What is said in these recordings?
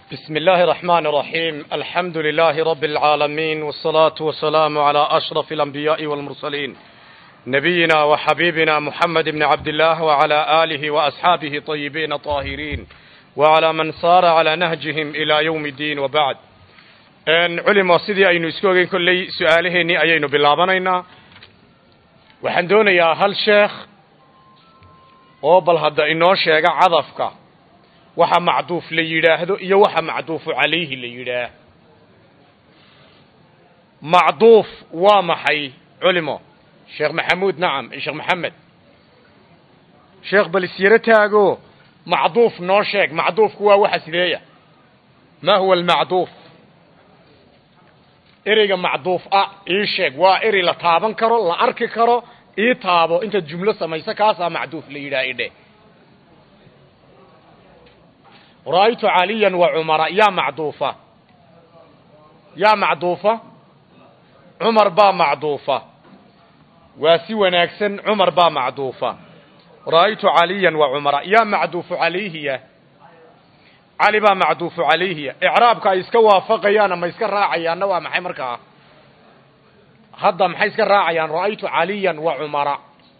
بسم الله الرحمن الرحيم. الحمد لله رب العالمين، والصلاة والسلام على أشرف الأنبياء والمرسلين، نبينا وحبيبنا محمد بن عبد الله وعلى آله وأصحابه طيبين طاهرين وعلى من صار على نهجهم إلى يوم الدين. وبعد أن علم سيدي أين يسكوغين كل سؤالهني أين بلابنينا وحندون يا هل شيخ وبل هذا إنه شيخ عضفك waxa macduuf la yiraahdo iyo waxa macduuf calayhi la yiraahdo. macduuf waa maxay culimo? sheekh maxamuud nacam sheekh maxamed sheekh balisiyara taago macduuf noo sheeg. macduufku waa waxa sideeya? ma huwa almacduuf? ereyga macduuf ii sheeg. waa erey la taaban karo, la arki karo, ii taabo inta jumlo samaysa kaasa macduuf la yiraahdo. رأيت عليا وعمر. يا معطوفة يا معطوفة عمر با معطوفة وسوى ناكسن عمر با معطوفة. رأيت عليا وعمر. يا معطوف عليه يا علي با معطوف عليه. إعرابك يسكا وافقيانا ما يسكا راعيانا ومحي مركا هذا محي يسكا راعيان. رأيت عليا وعمر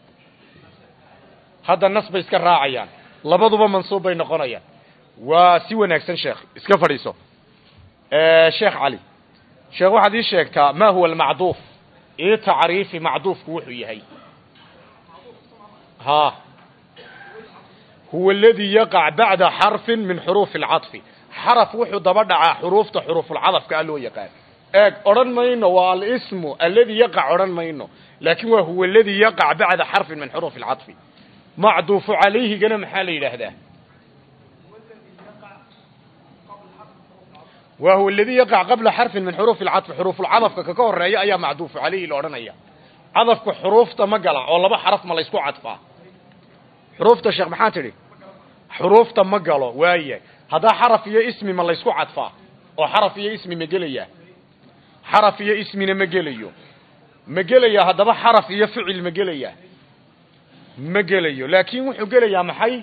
هذا النصب يسكا راعيان لبضوا منصوب بين قرية وسوى ناكسن شيخ اسكا فريسو. شيخ علي شيخ واحد يشيكتا ما هو المعطوف؟ ايه تعريف معطوف وحو يهي؟ ها هو الذي يقع بعد حرف من حروف العطف. حرف وحو ضبدع حروف العطف قالوا يقع اورن ماينو والاسم الذي يقع اورن ماينو، لكن هو الذي يقع بعد حرف من حروف العطف. معطوف عليه قنا محل يلهده وهو الذي يقع قبل حرف من حروف العطف. حروف العطف ككور رأي أي معدوف عليه الأورنية. عطفك حروف تمقلع والله بحرف ما ليسكو عطفه. حروف تشيخ محاتري حروف تمقلع وهي هذا حرف يا اسمي ما ليسكو عطفه، وحرف يا اسمي مقلية. حرف يا اسمي مقلية هذا حرف يا فعل مقلية لكن وحو قلية محي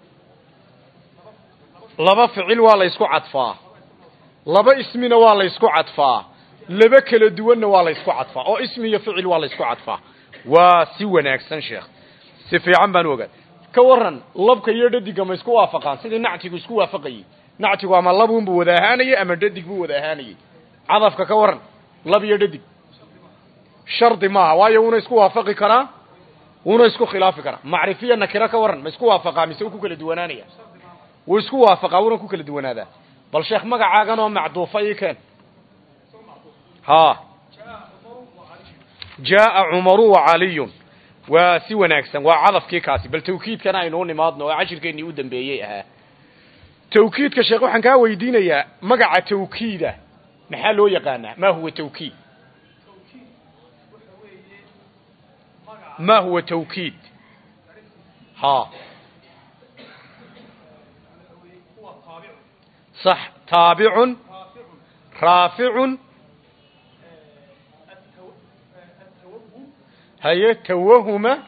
لبا فعل ولا يسكو عطفه، لبا اسمنا waa la isku cadfaa, laba kala duwanna waa la isku cadfaa, oo ismi iyo ficil waa la isku cadfaa. waa si wanaagsan sheekh, si fiican baan ogaad. ka waran labka iyo dhadiga ma isku waafaqaan sidii nactigu isku waafaqayay? nactigu ama labuun buu wada ahaanayay ama dhadig buu wada ahaanayay. cadafka ka waran lab iyo dhadig shardi ma waayo una isku waafaqi karaa una isku khilaafi karaa. macrifiya nakira ka waran ma isku waafaqaa mise ku kala duwanaanaya? wuu isku waafaqaa una ku kala duwanaada. بل شيخ مقعاقنا ومعطوفة كان ها جاء عمر وعلي وسوى ناكسا وعظف كيكاسي. بل توكيد كان عينوني ماضنا وعشر كان يودن بيئها. توكيد كشيخ وحن كاوي دينا يا مقع توكيدة محلو يقانا. ما هو توكيد؟ ما هو توكيد؟ ها صح. تابع رافع هي توهم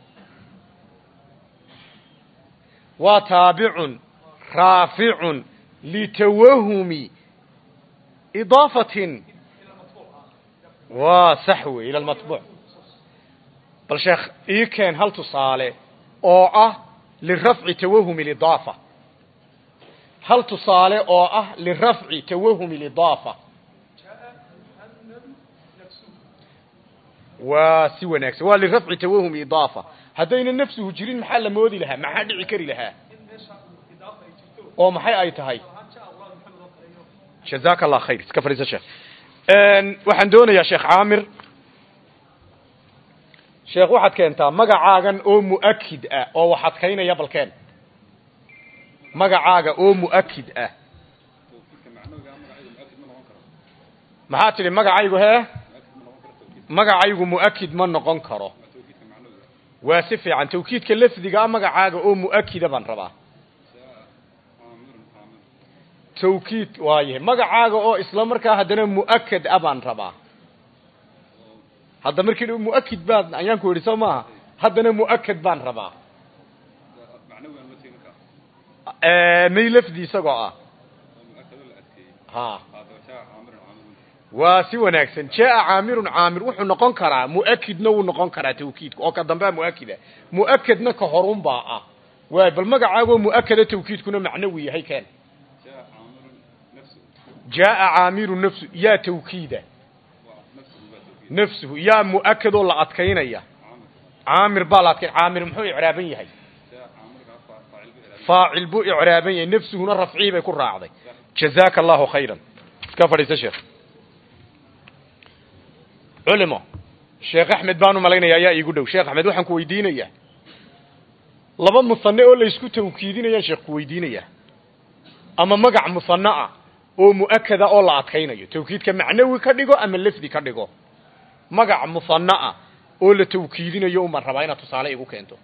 وتابع رافع لتوهم إضافة وسحو إلى المطبوع. بل شيخ إيه كان هل تصالي أو للرفع توهم الإضافة؟ هل تصالح أو للرفع توهم الإضافة؟ وسوى نفس وللرفع توهم الإضافة. هذين النفس هجرين محل مودي لها ما حد عكري لها أو ما حي أيتهاي. جزاك الله خير. كفر يا شيخ. وحندونا يا شيخ عامر شيخ واحد كان تا مقعاقا أو مؤكد أو واحد كينا يبل كان magacaaga oo muakid ah. maxaa tiri magacaygu magacaygu muakid ma noqon karo. waa si fiican tawkiidka lafdiga magacaaga oo muakida baan rabaa. tawkiid waaye magacaaga oo isla markaa hadana muakid baan rabaa. hadda markii muakid baan ayaan ku yiri Soomaa hadana muakid baan rabaa. may lafdi isagoo ها واسي وناكسن جاء عامر عامر وحو نقون كرا مؤكد نو نقون كرا توكيد او كدنبا مؤكده مؤكدنا كهورون با واي بل مغعاغو مؤكده توكيد كنا معنوي هي كان جاء عامر نفسه يا توكيده نفسه يا مؤكد ولا ادكينيا عامر بالك عامر محو اعرابن يحي فاعل بو اعرابن نفسه هنا رفعي باي كراعدي جزاك الله خيرا كفريس شيخ علماء شيخ احمد بانو ملينيا يا igu dhow sheekh ahmed waxaan ku weydiinaya laba musanne oo la isku tawkiidinaya sheekh ku weydiinaya ama magac musanna ah oo muakkada oo la adkaynayo tawkiidka macnawi ka dhigo ama lafdi ka dhigo magac musanna ah oo la tawkiidinayo uma raba inaad tusaale igu keento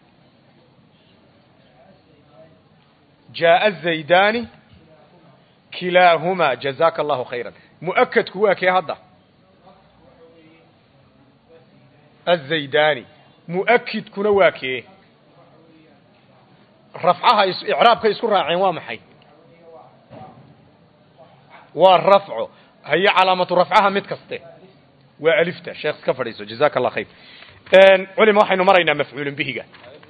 jaa az-zaydani kilahuma jazakallahu khayran muakkadku waa kee hadda الزيداني مؤكد كنا واكيه رفعها إعرابك يسكر راعين وامحي والرفع هي علامة رفعها متكسته وعلفته شيخ كفريسو جزاك الله خير علماء حين مرينا مفعول به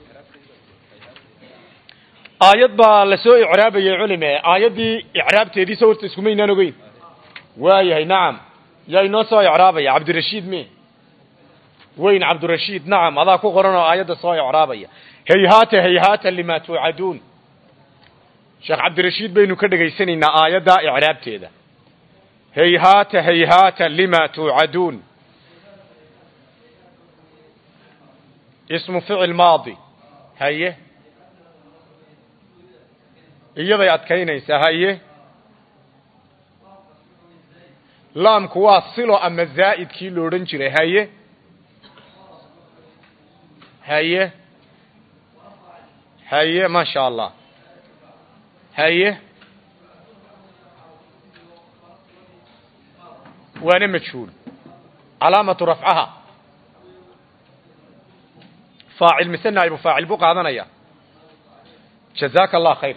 آيات با لسوء إعرابي يا علماء آيات دي إعرابتي دي سورة اسكمين نانوغين وايهي نعم يا نوسو إعرابي عبد الرشيد مين وين عبد الرشيد نعم هذا كو قرنا آيات صايع عربية هيهات لما توعدون شيخ عبد الرشيد بينو كدغيسنينا آيات إعرابتيدا هيهات لما توعدون اسم فعل ماضي هيه iyada aad kaynaysa haye laamku waa silo ama zaa'idkii loo oran jiray haye هيا ما شاء الله هيا وانا مجهول علامة رفعها فاعل مثل نائب فاعل بقى هذا يا جزاك الله خير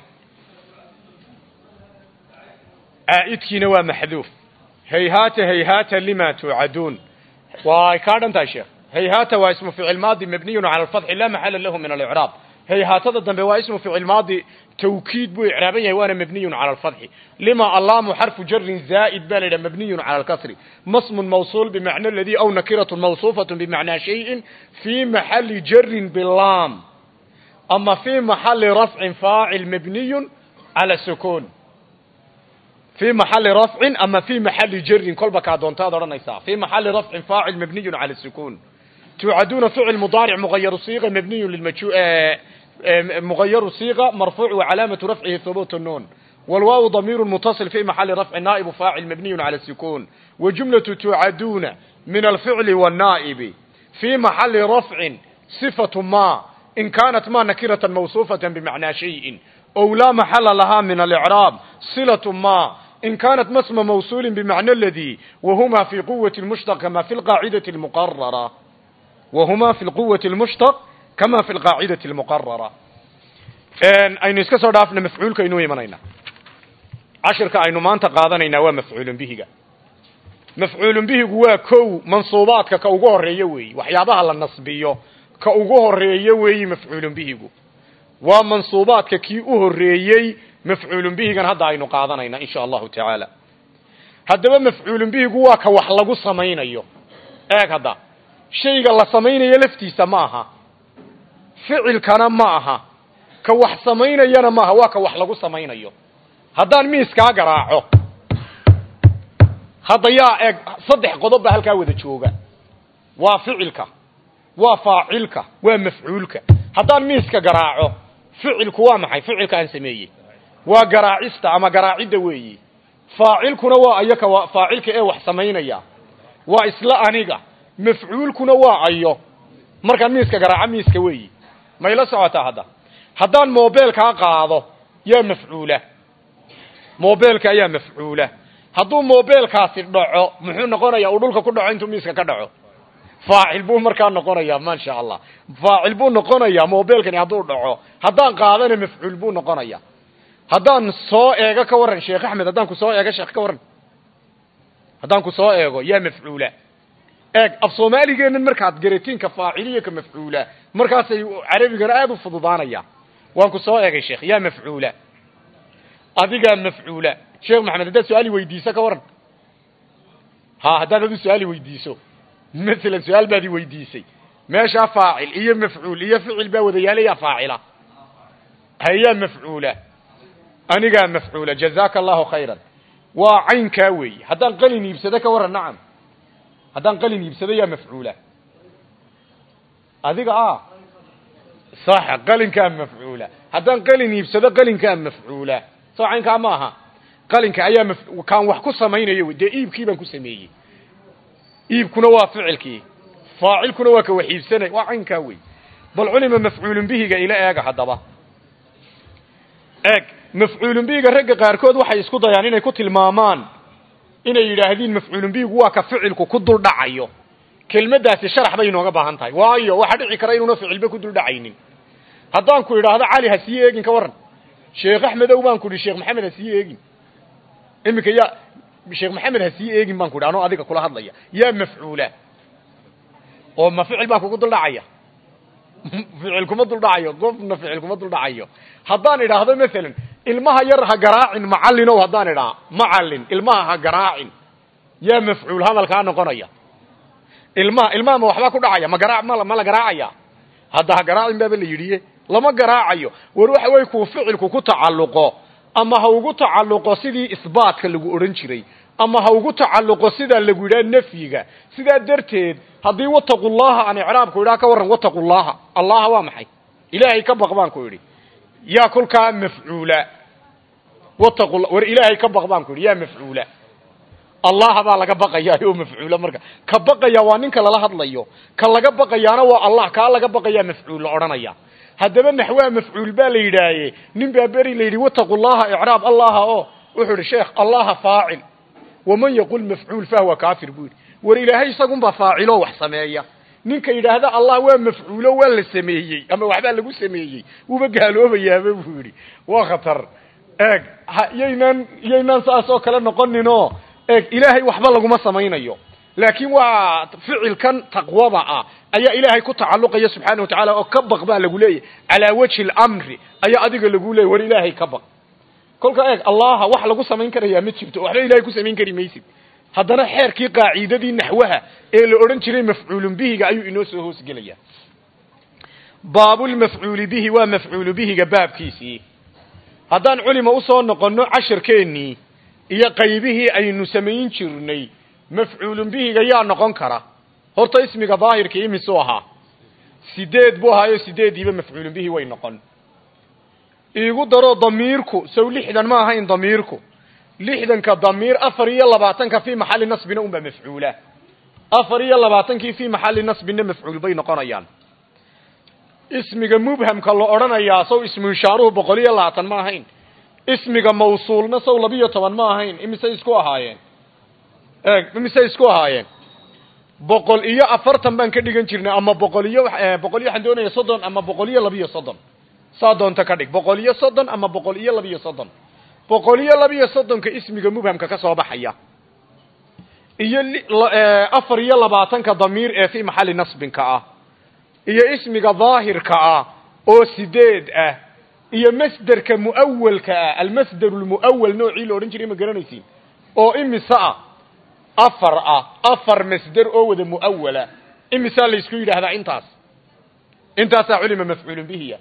عائدك نوى محذوف هيهات لما توعدون وكاد انت يا شيخ هيهات واسم فعل ماضي مبني على الفتح لا محل له من الإعراب هيهات الضم واسم فعل ماضي توكيد بو إعرابي وانا مبني على الفتح لما اللام حرف جر زائد بلد مبني على الكسر اسم موصول بمعنى الذي أو نكرة موصوفة بمعنى شيء في محل جر باللام أما في محل رفع فاعل مبني على السكون في محل رفع أما في محل جر كل بكادون تادر في محل رفع فاعل مبني على السكون توعدون فعل مضارع مغير صيغة مبني مغير صيغة مرفوع وعلامة رفعه ثبوت النون والواو ضمير متصل في محل رفع نائب فاعل مبني على السكون وجملة توعدون من الفعل والنائب في محل رفع صفة ما إن كانت ما نكرة موصوفة بمعنى شيء أو لا محل لها من الإعراب صلة ما إن كانت ما اسم موصول بمعنى الذي وهما في قوة المشتق كما في القاعدة المقررة وهما في القوة المشتق كما في القاعدة المقررة أين اسكسر دافنا مفعول كأنه يمنينا عشر كأنه ما أنت قاضنينا ومفعول به مفعول به هو كو منصوبات كأوجه الريوي وحيابها للنصبية كأوجه الريوي مفعول به ومنصوبات كأوجه الريوي مفعول به كان هذا أين قاضنينا إن شاء الله تعالى هذا مفعول به هو كوحلق سمين أيوه هذا شيء الله سمين يلفتي سماها فعل كان معها كوح سمين ينا معها وكوحلق سمين أيوه هذا ميس كاجراعه هذا يا صدق قضب هالكاوذ تشوجا وفعلك وفاعلك ومفعولك هذا ميس كاجراعه فعلك ومحي فعلك أنسميه وجراعست أما جراعد ويي فاعلك نوا أيك وفاعلك إيه وحسمين يا وإسلا أنيجا مفعولك نوا أيو مركا ميسك جراع ميسك ويي ما يلسعته هذا موبيلك قاضه يا مفعوله موبيلك يا مفعوله هذا موبيلك سيدعو محو نقريا ودولك كدعو انتو ميسك كدعو فاعل بو مركا نقريا ما شاء الله فاعل بو نقريا موبيلك هذا دعو هذا قاضنا مفعول بو نقريا هذا سو ايغا كورن شيخ احمد هذا كو سو ايغا شيخ كورن haddaan ku soo eego yaa mafcuula eeg af soomaaligeennan markaad garatiinka faaciliya ka mafcuula markaasay carabigana aad u fududaanaya waan ku soo eegay sheekh yaa mafcuula adigaa mafcuula sheekh maxamed haddaad su-aali weydiiso ka waran ha haddaad adu su-aali weydiiso masalan su-aal baad i weydiisay meeshaa faacil iyo mafcuul iyo ficil baa wadayaalayaa faacila hayaa mafcuula anigaa mafcuula jazaaka allahu khayran waa caynkaa weeye haddaan qalin iibsado ka waran nacam haddaan qalin iibsado yaa mafcuula adiga sax qalinkaa mafcuula haddaan qalin iibsado qalinkaa mafcuula soo caynkaa ma aha qalinka ayaa kaan wax ku samaynayo dee iibkii baan ku sameeyey iibkuna waa ficilkii faacilkuna waa ka wax iibsanay waa caynkaa wey bal culima mafcuulun bihiga ila eega haddaba eeg mafcuulun bihiga ragga qaarkood waxay isku dayaan inay ku tilmaamaan inay yidhaahdiin mafcuulun bihigu waa ka ficilku ku duldhacayo kelmaddaasi sharax bay inooga baahan tahay waayo waxaa dhici kara inuuna ficilba ku duldhacaynin haddaan ku idhaahdo cali ha sii eegin ka waran sheekh axmedow baan ku idhi sheekh maxamed ha sii eegin iminka yaa sheekh maxamed ha sii eegin baan ku idhi anoo adiga kula hadlaya yaa mafcuula oo ma ficil baa kugu duldhacaya ficil kuma duldhacayo qofna ficil kuma duldhacayo haddaan idhaahdo masalan ilmaha yar ha garaacin macallinow haddaan idhaa macallin ilmaha ha garaacin yaa mafcuul hadalkaa noqonaya ilmaha ma waxbaa ku dhacaya ma la garaacaya hadda ha garaacin baaba la yidhiye lama garaacayo war waxa way kuu ficilku ku tacalluqo ama ha ugu tacalluqo sidii isbaatka lagu odhan jiray ama ha ugu tacalluqo sidaa lagu yidhaha nafyiga sidaa darteed haddii wattaqullaha aan icraabku idhaa ka warran wattaqullaha allaha waa maxay ilaahay ka baq baan ku idhi yaa kolkaa mafcuula war ilaahay ka baq baan ku idhi yaa mafcuula allaha baa laga baqayaa oo mafcuula marka ka baqaya waa ninka lala hadlayo ka laga baqayaana waa allah kaa laga baqayaa mafcuul la odhanaya haddaba naxwaha mafcuul baa la yidhaaye nin baa beri la yidhi wattaqullaha icraab allaha oo wuxuu idhi sheekh allaha faacil waman yaqul mafcuul fahuwa kaafir buu yidhi war ilaahay isagunbaa faaciloo wax sameeya ninka yidhaahda allah waa mafcuulo waa la sameeyey ama waxbaa lagu sameeyey wuuba gaaloobayaaba buu yidhi waa khatar eeg yaynaan saas oo kale noqoninoo eeg ilaahay waxba laguma samaynayo laakiin waa ficilkan taqwada ayaa ilaahay ku tacalluqaya subxaanahu watacaala oo ka baq baa lagu leeyahy calaa wajhi alamri ayaa adiga lagu leeyay war ilaahay ka baq kolka eeg allaha wax lagu samayn karayaa ma jirto waxba ilaahay ku samayn kari maysid haddana xeerkii qaacidadii naxwaha ee la odhan jiray mafcuulun bihiga ayuu inoo soo hoosgelayaa baabulmafcuuli bihi waa mafcuulu bihiga baabkiisii haddaan culima usoo noqonno casharkeennii iyo qaybihii aynu samayn jirnay mafcuulun bihiga yaa noqon kara horta ismiga daahirka imisuu ahaa 8 buu ahaayo 8diiba mafcuulun bihi way noqon iigu daro damiirku sow 60 ma ahayn damiirku 60ka damiir 24ka fi maxalli nasbina unba mafcuula 24kii fi maxalli nasbina mafcuul bay noqonayaan ismiga mubhamka la odhanayaa sow ismu ishaaruhu 120 ma ahayn ismiga mawsuulna sow 12 ma ahayn imise isku ahaayeen boqol iyo 40 baan ka dhigan jirnay ama boqol iyo waxaan doonayaa 30 ama 132 saa doonta ka dhig 130 ama 132 132ka ismiga mubhamka ka soo baxaya iyo 24ka damiir ee fi maxalli nasbinka iyo ismiga daahirka oo 8 iyo masdarka muawwalka almasdar almuawwal noocii loo oran jiray ma garanaysiin oo imisa afar masdar oo wada muawwala imisa la isku yiraahdaa intaas culima mafcuulun bihi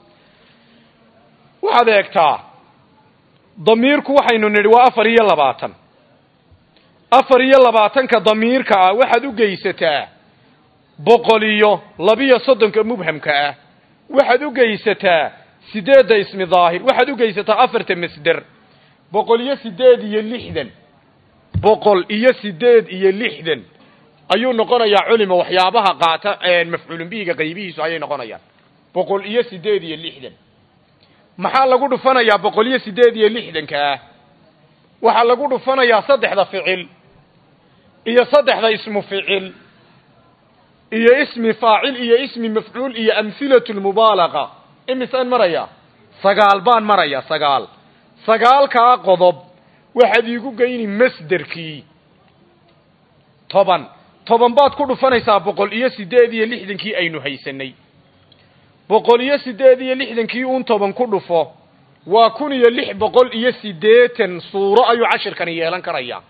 waxaad eegtaa damiirku waxaynu nidhi waa 24ka damiirka waxaad u geysataa 132 mubhamka waxaad u geysataa 8 ismi daahir waxaad u geysataa 4 masdar 108 ayuu noqonayaa culima waxyaabaha qaata mafcuulun bihiga qaybihiisu ayay noqonayaan 108 maxaa lagu dhufanayaa 108ka waxa lagu dhufanayaa 3 ficil iyo 3 ismu ficil iyo ismi faacil iyo ismi mafcuul iyo amhilatul mubaalaqa imisaan maraya 9 baan maraya 9 ka qodob waxaad iigu geyni masdarkii toban baad ku dhufanaysaa 168 aynu haysanay 168 uun toban ku dhufo waa 1680 suuro ayuu cashirkani yeelan karayaa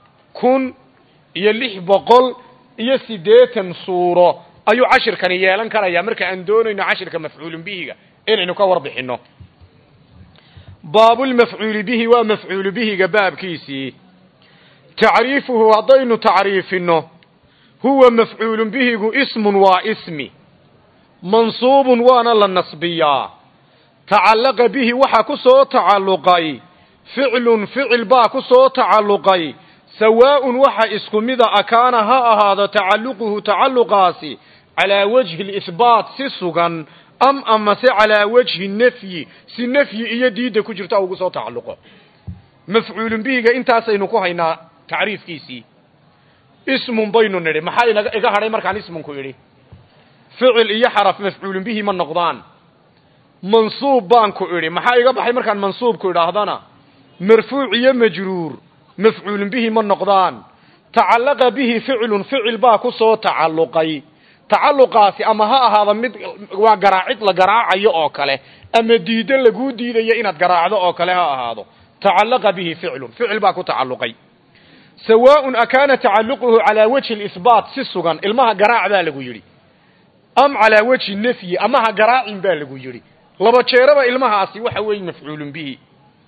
1680 suuro ayuu cashirkani yeelan karayaa marka aan doonayno cashirka mafcuulun bihiga inaynu ka warbixino baabul mafcuul bihi waa mafcuul bihiga baabkiisii tacriifuhu hadaynu tacriifino huwa mafcuul bihigu ismun waa ismi mansuubun waana la nasbiyaa tacallaqa bihi waxa ku soo tacalluqay ficlun ficil baa ku soo tacalluqay sawaa'un waxa isku mida akaana ha ahaado tacalluquhu tacalluqaasi calaa wajhi al-ithbaat si sugan ama se calaa wajhi nafyi si nafyi iyo diida ku jirta ugu soo tacalluqo mafcuul bihiga intaasaynu ku haynaa tacriifkiisii ismun baynu nidhi maxaa iga hadhay markaan ismunku idhi ficil iyo xaraf mafcuulun bihi ma noqdaan mansuub baan ku idhi maxaa iga baxay markaan mansuubku idhaahdana marfuuc iyo majruur mafcuulun bihi ma noqdaan tacallaqa bihi ficilun ficil baa ku soo tacalluqay tacalluqaasi ama ha ahaada mid waa garaacid la garaacayo oo kale ama diidan laguu diidayo inaad garaacdo oo kale ha ahaado tacallaqa bihi ficilun ficil baa ku tacalluqay سواء أكان تعلقه على وجه الإثبات سسغا المها قراع بالغو يري أم على وجه النفي أمها قراع بالغو يري لبا تشيربا المها أسي وحوي مفعول به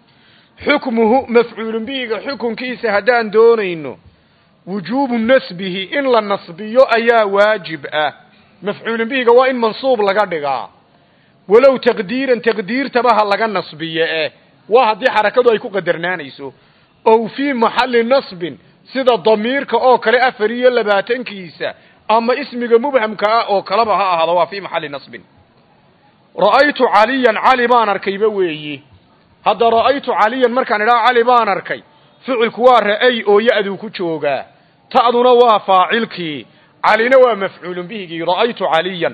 حكمه مفعول به حكم كيس هدان دونينو وجوب نسبه إن للنصبي أيا واجب مفعول به وإن منصوب لغا ولو تقدير تباها لغا نصبي وهدي حركته يكو قدرنانيسو أو في محل نصب سيدا ضميرك أو كلا أفريا لباتن كيسا أما اسمك مبهم أو كلبها هذا في محل نصب رأيت عليا علي بانركي بوي هذا رأيت عليا مركان لا علي بانركي فعل كوار أي أو يأذو كتشوغا تأذن وفاعلك علينا ومفعول به رأيت عليا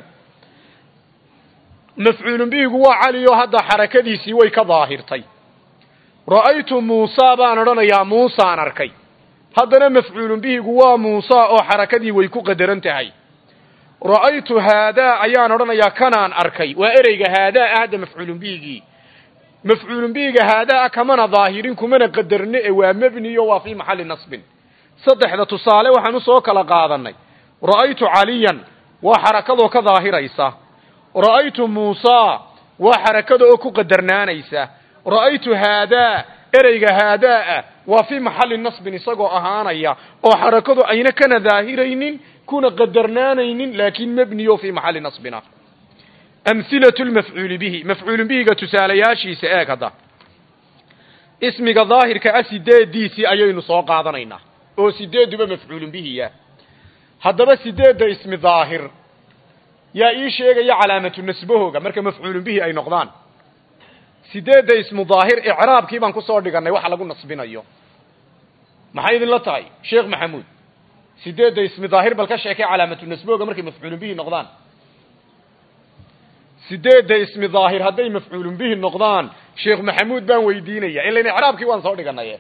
مفعول به هو علي هذا حركة سوي كظاهرتي رأيت موسى بانرنا يا موسى نركي هذا مفعول به هو موسى أو حركتي ويكو قدرنتهي رأيت هذا أيان رنا يا كنان أركي وإريق هذا مفعول به مفعول به هذا كمان ظاهرين كمان قدرني ومبني وفي محل نصب صدح ذا تصالي وحنصوك لقاضني رأيت عليا وحركته كظاهر إيسا رأيت موسى وحركته كقدرنان إيسا رأيت هذا إريق هذا وفي محل النصب نصقو أهانيا وحركته أين كان ظاهرين كون قدرنانين لكن مبني في محل نصبنا أمثلة المفعول به مفعول به تسالياشي سآكدا اسمك ظاهر كأسداد ديسي أيين سوق عضنينا أو سداد بمفعول به هذا بس سداد اسم ظاهر يا إيش يا علامة نسبه مركب مفعول به أي نقضان سداد اسم ظاهر إعراب كيف أنكو صور دقنا وحلا قلنا نصبنا اليوم محايد الله تاي شيخ محمود سداد اسم ظاهر بالكشة علامة نسبه مركب مفعول به نقضان سداد اسم ظاهر هذا مفعول به النقضان شيخ محمود بان ويدينيا إلا إن إعراب كيف أنصور دقنا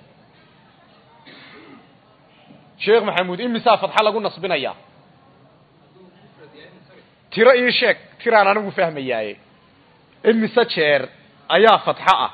شيخ محمود إن مسافة حلا قلنا نصبنا إياه ترى إيه شيك ترى أنا مفهم إياه إن مسافة أيا فتحة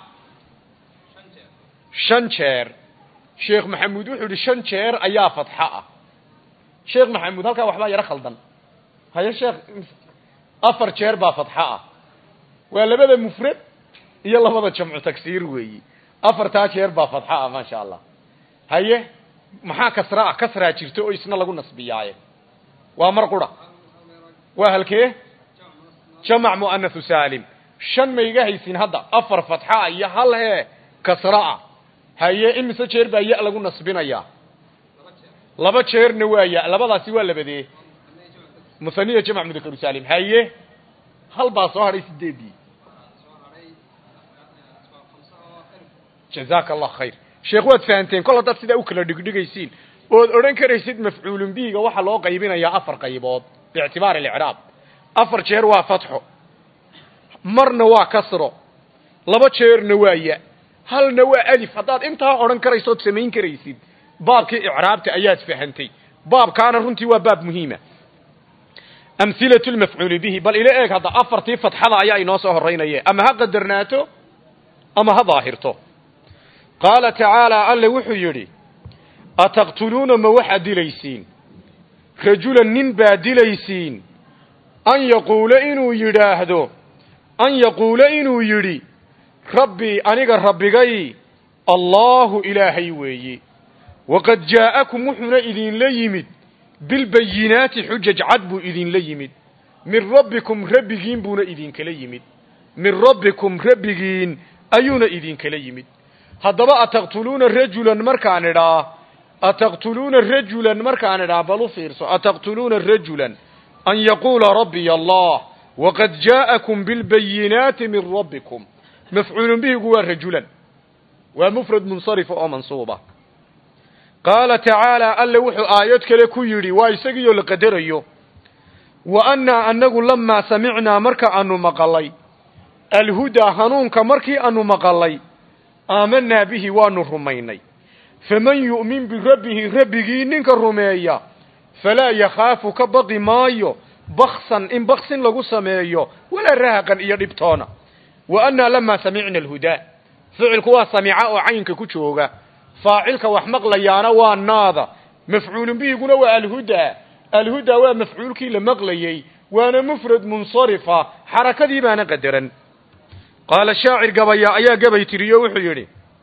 شنشير شيخ محمود وحول شنشير أيا فتحة شيخ محمود هلك وحبا يرى خلدن هيا شيخ أفر شير با فتحة ولا بدا مفرد يلا بدا جمع تكسير وي أفر تا شير با فتحة ما شاء الله هيا محا كسرة جرتو إسنا لغو نصبياي وامر قرى وهلكي جمع مؤنث سالم شن ما يجهيسين هذا أفر فتحة يا هل هي كسرة هي إن سجير بيا لقوا نصبنا يا لبا شير نوايا لبا سوى لبدي مثنية جمع مذكر سالم هي هل باصوها رئيس الدبي جزاك الله خير شيخ واد فانتين كل هذا سيدا أكل دقيقين ورنك رئيسيد مفعول به وحا لو قيبين يا أفر قيبات باعتبار الإعراب أفر شير وفتحه مرنا waa kasro laba jeerna waaya halna waa alif hadaad inta oran karayso sameyn karaysid baabkii i'raabta ayaad fahantay باب كان رنتي وباب مهمة أمثلة المفعول به بل إلى إيه هذا أفرتي فتح هذا أيها ناصه الرينية أما ها قدرناته أما ها ظاهرته قال تعالى ألا وحيري أتقتلون موحد ليسين رجلا ننبا دليسين أن يقول إنو يراهدو أن يقول إنو يري ربي أنيق ربي الله إلهي ويي وقد جاءكم محمنا إذن ليمد بالبينات حجج عدب إذن ليمد من ربكم ربكين بون إذن كليمد من ربكم ربكين أيون إذن كليمد هذا بقى أتقتلون رجلا مركان را أتقتلون رجلا مركان را بلو فيرسو أتقتلون رجلا أن يقول ربي الله وقد جاءكم بالبينات من ربكم مفعول به هو رجلا ومفرد منصرف أو منصوبة قال تعالى ألا وحو آياتك لكو يري وايساقيو لقدريو وأنا أنه لما سمعنا مركا أنه مقالي الهدى هنونك مركي أنه مقالي آمنا به وانو رميني فمن يؤمن بربه ربه ننك الرمية فلا يخاف كبقي مايو بخصا إن بخص لغو سميو ولا رهقا إيادبتونا وأنا لما سمعنا الهدى فعلك واسمعاء عينك كتشوغا فاعلك وحمق ليانا والناظة مفعول به يقول الهدى الهدى ومفعولك لمغليي وانا مفرد منصرفة حركة دي بانا قدرا قال الشاعر قبيا ايا قبي تريو وحيري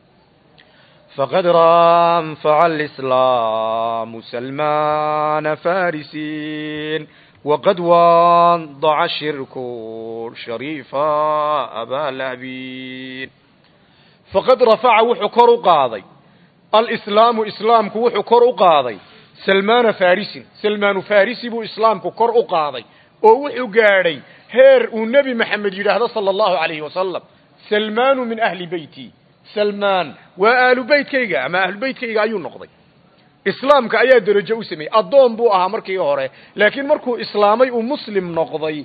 فقد رانفع الإسلام سلمان فارسين وقد وضع الشرك شريفا أبا لهبين فقد رفع وحكر قاضي الإسلام إسلامك وحكر قاضي سلمان فارسي بو إسلامك كر قاضي ووحو قاري هير النبي محمد يرهد صلى الله عليه وسلم سلمان من أهل بيتي سلمان وآل بيت كيغا أما أهل بيت كيغا أيو نقضي إسلامك أيا درجة أسمي الضوم بو أها مركي هوري لكن مركو إسلامي ومسلم نقضي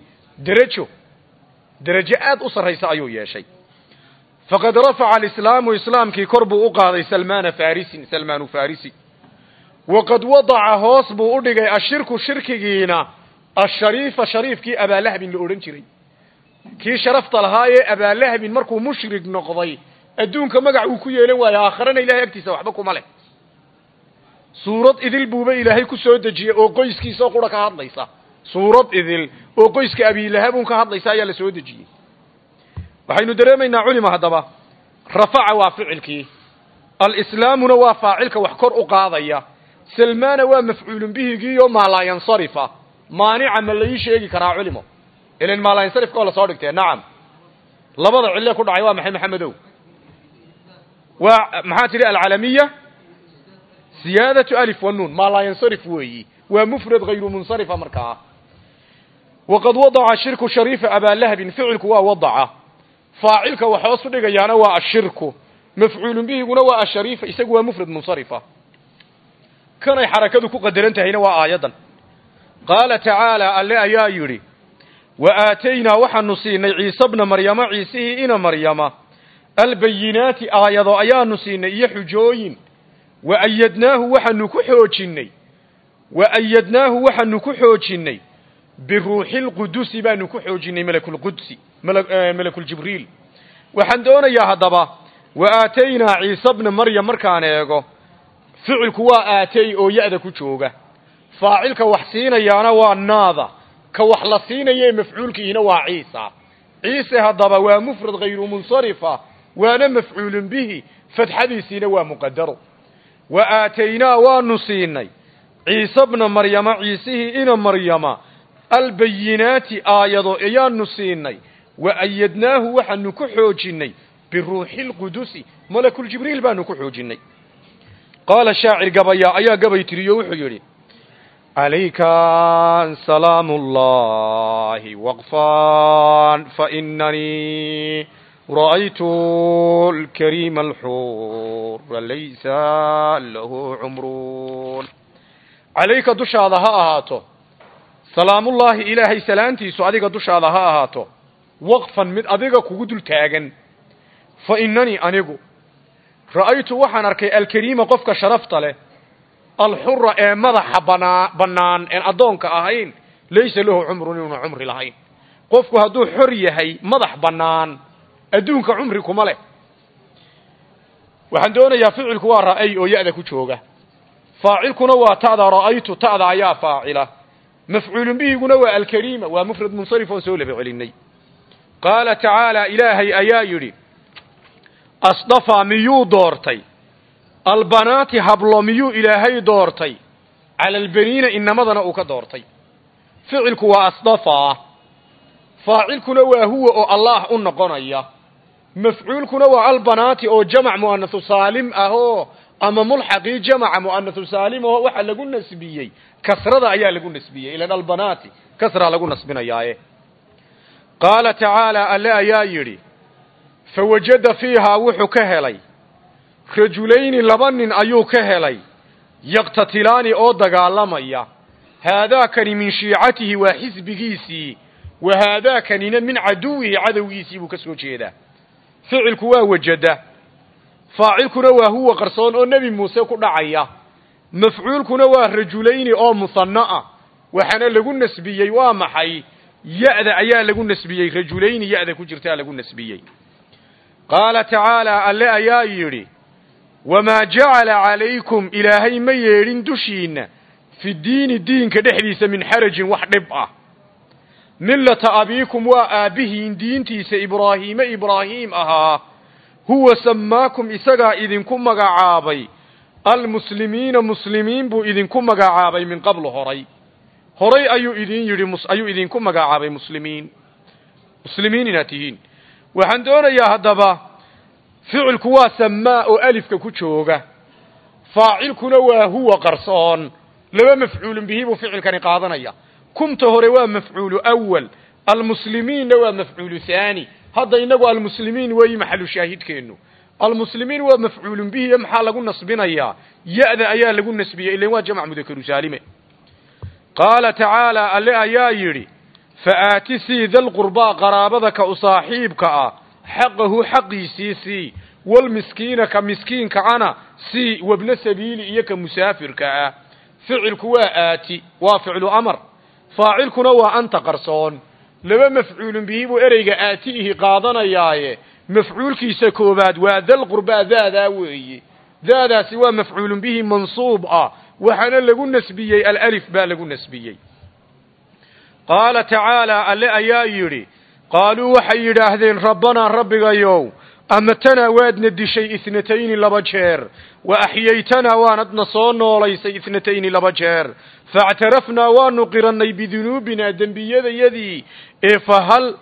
درجات أسر هيسا أيو يا شيء فقد رفع الإسلام وإسلام كي كرب أقاضي سلمان فارسي وقد وضع هوصب أردقي الشرك شركينا الشريف شريف كي أبا لهب لأورنجري كي شرفت الهاي أبا لهب مركو مشرك نقضي أدونك مقع وكي يلوى آخرنا إلهي اكتسا وحبكم عليه سورة إذل بوبا إلهي كسود دجي أو قيس كي ساقورا كهاد ليسا سورة إذل أو قيس كأبي لهب كهاد ليسا يلا سود دجي وحين درامينا علم هذا رفع وافعلك الإسلام وافعلك وحكر أقاضية سلمان ومفعول به جيو ما لا ينصرف مانع من اللي يشيء كرا علمه إلى ما لا ينصرف قال صادقته نعم لبضع علة كل عيوان محمدو ومحاتري العالمية سيادة ألف والنون ما لا ينصرف وي ومفرد غير منصرف مركعة وقد وضع الشرك شريف أبا لهب فعلك ووضع فاعلك وحاصل لغيانا والشرك مفعول به ونوى الشريف يسقوا مفرد منصرفة كان حركته قدرنته هنا وآيضا قال تعالى ألا يا يري وآتينا وحنصين عيسى ابن مريم عيسيه إن مريم البينات آيضا أيا نصين يحجوين وأيدناه وحنكحوجني بالروح القدس بانكحوجني ملك القدس ملك الجبريل وحندونا يا هدبا وآتينا عيسى ابن مريم مركان يغو فعلك وآتي أو يأذك جوغا فاعلك وحسين يانا والناظة كوحلسين يا مفعولك هنا عيسى هدبا ومفرد غير منصرفة وانا مفعول به فتحديثين ومقدر وآتينا ونصيني عيسى ابن مريم عيسيه إن مريم البينات آيضا إيان نصيني وأيدناه وحنكحوجني بالروح القدس ملك الجبريل بانكحوجني قال الشاعر قبيا أيا قبي تريو وحيري عليك سلام الله وقفان فإنني رأيت الكريم الحور ليس له عمرون عليك دش هذا هاته سلام الله إلهي سلامتي سعدك دش هذا هاته وقفا من أديك كودل تاجن فإنني أنيقو رأيت وحن أركي الكريم قفك شرفت له الحر مدح بنان ان أدونك أهين ليس له عمر إنه عمر لهين قفكو هدو حريهي مدح بنان أدونك عمركم ماله waxaan doonayaa ficilku waa ra'ay oo yaada ku jooga faa'ilkuna waa ta'da ra'aytu ta'da ayaa faa'ila maf'uulun bihiguna waa al-karima waa mufrad munsarif oo soo laba celinay qaala ta'ala ilaahi ayaa yiri asdafa miyu doortay albanaati hablo miyu ilaahay doortay ala albaniina inamadana uu ka doortay ficilku waa asdafa faa'ilkuna waa huwa oo allah u noqonaya مفعولكنا والبنات او جمع مؤنث سالم اهو اما ملحقي جمع مؤنث سالم هو waxa lagu nasbiyay kasrada ayaa lagu nasbiyay ila البنات kasra lagu nasbinayaa قال تعالى الا يا يري فوجد فيها وحو كهلي رجلين لبن ايو كهلي يقتتلان او دغالميا هذا كان من شيعته وحزبه وهذا كان من عدوه عدويسي بكسو جيدا ficilku waa wajada faa'ilkuna waa huwa qarsoon oo nabi Muuse ku dhacaya mafcuulkuna waa rajulayni oo musanna waxana lagu nasbiyay waa maxay yaada ayaa lagu nasbiyay rajulayni yaada ku jirta lagu nasbiyay qaala ta'ala alla ayaa yiri wama ja'ala alaykum ilaahay ma yeelin dushiina fi diinka dhexdiisa min harajin wax dhib ah ملة أبيكم وآبهين دينتيس إبراهيم أها هو سماكم إساقا إذنكم مقعابي المسلمين مسلمين بو إذنكم مقعابي من قبل هري أيو إذنكم مقعابي مسلمين ناتهين وحندونا يا هدبا فعل كوا سماء ألف كوشوغا فاعل كنوا هو قرصان لما مفعول به وفعل كان قاضنا كنت هو مفعول أول المسلمين هو مفعول ثاني هذا إنه المسلمين وهي محل شاهد كأنه المسلمين هو مفعول به محل لقول نصبنا إياه يأذى أياه لقول نسبيه إلا هو جمع مذكر سالمه قال تعالى ألا يري فآتسي ذا القرباء قرابتك أصاحبك حقه حقي سي والمسكين كمسكين كأنا سي وابن سبيل إياك مسافر كأ فعل كوا آتي وفعل أمر فاعلكنا وأنت قرصون لما مفعول به وإريق آتيه قاضنا ياي مفعول كيس كوباد وذا القرباء ذا وهي ذا سوى مفعول به منصوب وحنا لقول نسبيي الألف با لقول نسبيي قال تعالى ألا يري قالوا وحي راهدين ربنا ربك يوم أمتنا وادنا دي شيء 2 لبجير وأحييتنا واندنا صونو ليس 2 لبجير فاعترفنا ونقرنا بذنوبنا ذنبيذ يدي فهل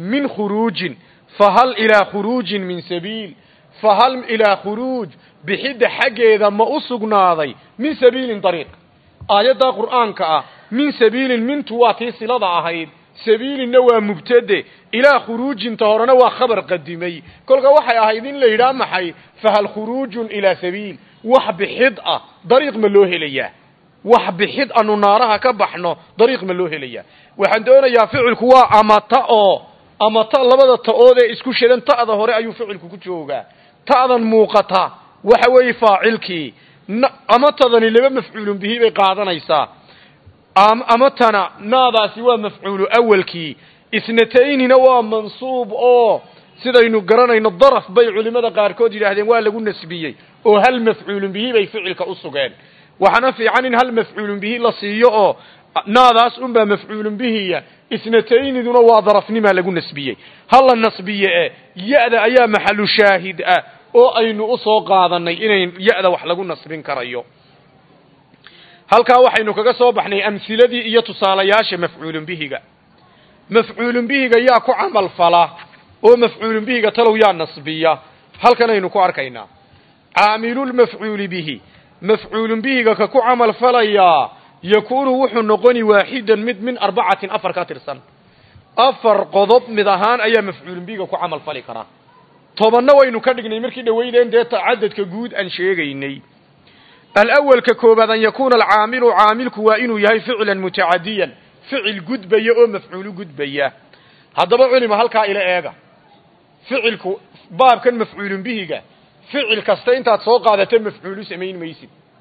إلى خروج من سبيل فهل إلى خروج بحد حاجة إذا ما أصقنا من سبيل طريق آيات القرآن من سبيل من تواتي صلة عهيد سبيل النوى مبتدئ إلى خروج تهرنا وخبر قدمي كل وحي عهيدين ليرا محي فهل خروج إلى سبيل وحب حدأ طريق ملوه ليه وحب حدأ أنه نارها كبحنا طريق ملوه ليه وحندونا يا فعل كوا أما تأ لبدا تأوذي اسكو شدان تأذى هوري أيو فعل كوكوشوغا تأذى موقتا وحوي فاعلكي أما تأذني لما مفعول به بقاعدنا يسا أمتنا ناذا سوى مفعول أولكي 2 نوى منصوب سيدا ينقرنا ينضرف بي علماء قاركود لهذين ولا قلنا سبيي وهل مفعول به بي فعل كأسقان وحنفي عن هل مفعول به لصيه ناذا سنبا مفعول به 2 نوى ظرفني ما لقلنا سبيي هل النصبية يأذى أيا محل شاهد أين أسوق هذا إنين يأذى وحلقنا سبين كريو halka waxaynu kaga soo baxnay amsiladii iyo tusaalayaasha mafcuulun bihiga yaa ku amal fala oo mafcuulun bihiga talow yaa nasbiya halkan aynu ku arkaynaa aamilul mafcuul bihi mafcuulun bihiga ka ku amal falaya yakunu wuxuu noqoni waahidan mid min 4 ka tirsan 4 qodob mid ahaan ayaa mafcuulun bihiga ku amal fali kara tobanna waynu ka dhignay markii dhaweydeen deeta cadadka guud aan sheegaynay الأول ككوبا أن يكون العامل عاملك وإنه يهي فعلا متعديا فعل قد بيا أو مفعول قد بيا هذا بعلم هلكا إلى إيجا فعلك باب كان مفعول به فعل كستين تتسوق هذا تم مفعول سمين ميسي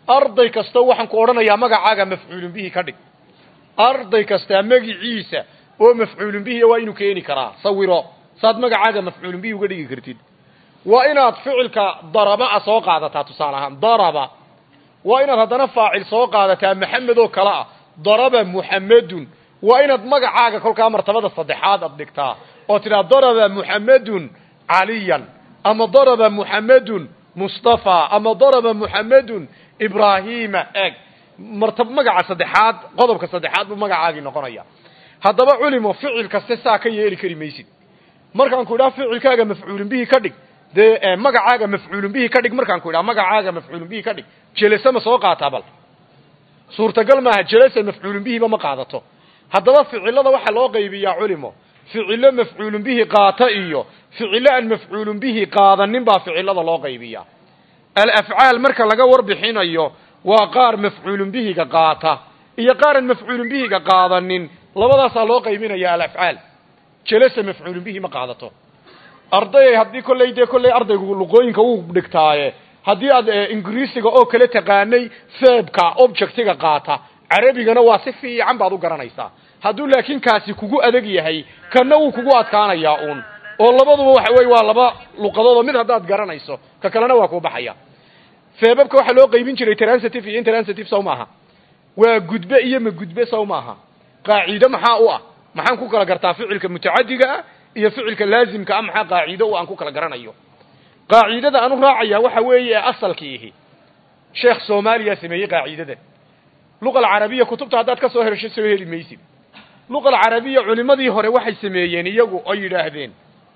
arday kasta waxaan ku oranayaa magacaaga mafcuulun bihi ka dhig arday kasta magaciisa oo mafcuulun bihi waa inuu keeni karaa sawiro saad magacaaga mafcuulun bihi uga dhigi kartid waa inaad ficilka daraba soo qaadataa tusaalahan daraba waa inaad hadana faacil soo qaadataa maxamed oo kala daraba muhammadun waa inaad magacaaga kolka martabada saddexaad aad dhigtaa oo tira daraba muhammadun aliyan ama daraba muhammadun mustafa ama daraba muhammadun ibrahima martab magaca saddexaad qodobka saddexaad buu magacaagi noqonaya hadaba culimo ficil kasta saa ka yeeli kari maysid markaan ku idhaa ficilkaaga mafcuulun bihi ka dhig magacaaga mafcuulun bihi ka dhig markaan ku idhaa magacaaga mafcuulun bihi ka dhig jelasa ma soo qaataa bal suurtagal maaha jelasa mafcuulun bihi ma qaadato hadaba ficilada waxa loo qaybiyaa culimo ficilo mafcuulun bihi qaata iyo ficilo aan mafcuulun bihi qaadanin baa ficilada loo qaybiyaa al-afcaal marka laga warbixinayo waa qaar mafcuulun bihiga qaata iyo qaar aan mafcuulun bihiga qaadanin labadaas loo qaybinayaa al-afcaal jelasa mafcuulun bihi ma qaadato arday haddii kolley ardaygu luqooyinka uu dhigtaaye haddii aad ingiriisiga oo kale taqaanay verbka objectiga qaata carabigana waa si fiican baad u garanaysaa hadduu laakiin kaasi kugu adag yahay kana uu kugu adkaanayaa uun oo labaduba waxa weeye waa laba luqadood mid haddaad garanayso ka kalena waa ku baxaya verbka waxa loo qaybin jiray transitive iyo intransitive soo maaha waa gudbe iyo ma gudbe soo maaha qaacido maxaa u ah maxaan ku kala gartaa ficilka mutaaddiga iyo ficilka laazimka ah maxaa qaacido oo aan ku kala garanayo qaacidada aanu raacaya waxa weeye asalkiihi sheekh Soomaaliya sameeyay qaacidada luqada carabiga kutubta hadaad ka soo hershay soo heli maysid luqada carabiga culimadii hore waxay sameeyeen iyagu oo yiraahdeen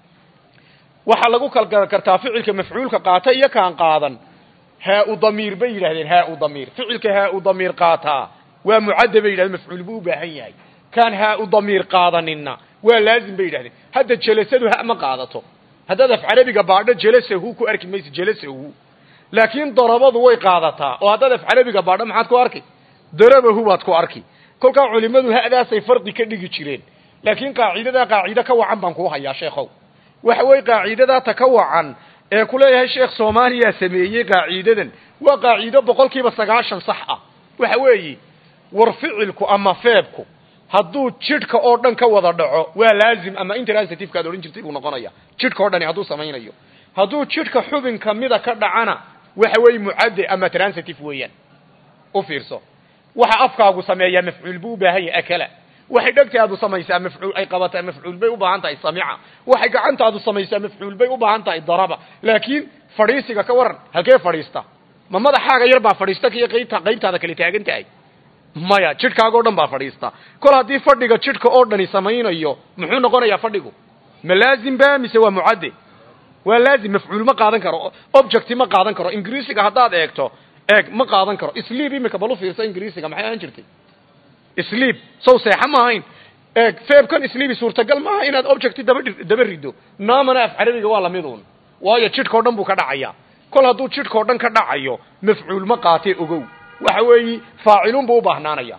waxa lagu kala gartaa ficilka mafcuulka qaata iyo kaan qaadan ها ضمير بيرهدين ها ضمير فعلك ها ضمير قاطع ومعد بيرهد مفعول به بهياي كان ها ضمير قاضننا ولازم بيرهدين هذا جلسه ها ما قاضته هذا في عربي بعد جلسه هو كو اركي ميس جلسه هو لكن ضربه way qaadataa oo hada af carabiga baadha maxaad ku arkay darabahu waad ku arkay kolka culimadu haadaasay farqi ka dhigi jireen laakiin qaacidada ka wacan baan ku hayaa sheekhow waxa way qaacidada ta ka wacan ee ku leeyahay sheekh Soomaaliya sameeyay qaacidadan waa qaacido 90% sax ah waxa weeye war ficilku ama feebku hadduu jidhka oo dhan ka wada dhaco waa laazim ama intransitive ka oran jirtay uu noqonaya jidhka oo dhan hadduu sameeynayo hadduu jidhka xubin kamida ka dhacana waxa way muaddi ama transitive weeyaan oo fiirso waxa afkaagu sameeyaa mafcuul buu baahay akala waxay dhagtaadu sameeysaa mafcuul ay qabataa mafcuul bay u baahan tahay samiica waxay gacantaadu sameeysaa mafcuul bay u baahan tahay daraba laakiin fariisiga ka waran halkee fariista ma madaxaaga yar baa fariista kii qaybtaada kale taagan tahay maya jidhkaaga oo dhan baa fariista kol hadii fadhiga jidhka oo dhan sameeynayo muxuu noqonayaa fadhigu ma laazim baa mise waa muaddi waa laazim mafcuul ma qaadan karo object ma qaadan karo ingiriisiga hadaad eegto ma qaadan karo sleep imika balu fiirsa ingiriisiga maxay aan jirtay sleep soo seexa ma ahayn feebkan sleep suurtagal ma aha inaad object daba rido naamana af carabiga waa la midoon waayo jidhka oo dhan buu ka dhacayaa kol haduu jidhka oo dhan ka dhacayo mafcuul ma qaatay ogow waxa weey faacilun buu u baahnaanaya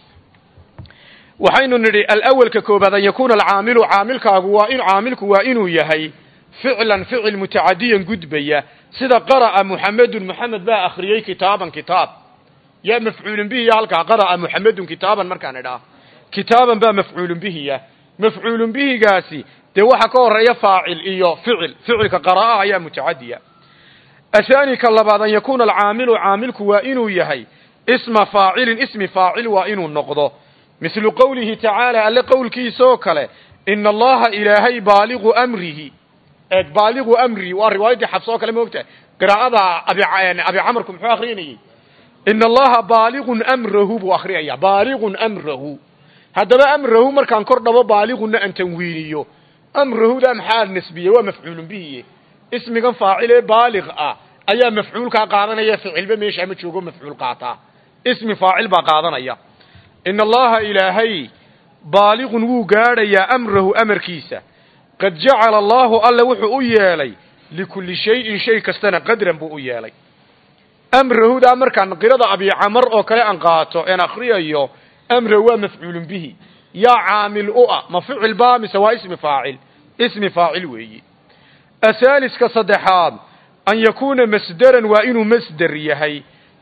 waxaynu niri al-awwal ka koobada yakuna al-aamilu aamilkaagu waa in aamilku waa inuu yahay فعلا فعل متعديا قدبيا سيدا قرأ محمد با أخريي كتاب يا مفعول به يالك قرأ محمد كتابا مركان دا كتابا با مفعول به مفعول به قاسي دي وحا كور يا فاعل إيو فعل كقراءة يا متعديا الثاني كاللباد أن يكون العامل عاملك وإنو يهي اسم فاعل وإنو النقضه مثل قوله تعالى ألا قول كيسو كله إن الله إلهي بالغ أمره بالغ أمري والرواية حفصوها كلمة وقتها قراءة أبي عمركم حو أخريني إن الله بالغ أمره بأخريني بالغ أمره هذا أمره مركان كردبا بالغ أن تنوينيه أمره ده محال نسبية ومفعول به اسم كان فاعل بالغ أي مفعول كقاضنا يا فعل بميش عم تشوفه مفعول قاطع اسم فاعل بقاضنا يا إن الله إلهي بالغ وقال يا أمره أمر كيسة قد جعل الله ألا وحو يالي لكل شيء كستنا قدرا بو يالي أمره ده أمر كان قرد أبي عمر أو كلا أنقاته أنا أخريه أمره هو مفعول به يا عامل مفعول بام سواء اسم فاعل وي الثالث كصدحان أن يكون مصدرا وإنه مصدر يهي